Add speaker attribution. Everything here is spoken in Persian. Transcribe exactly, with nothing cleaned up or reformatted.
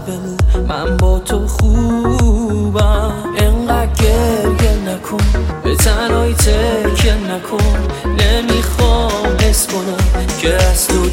Speaker 1: بمون، من با تو خوبم. انقدر گریه نکن، به تنهایی تکیه نکن. نمیخوام حس کنم که از تو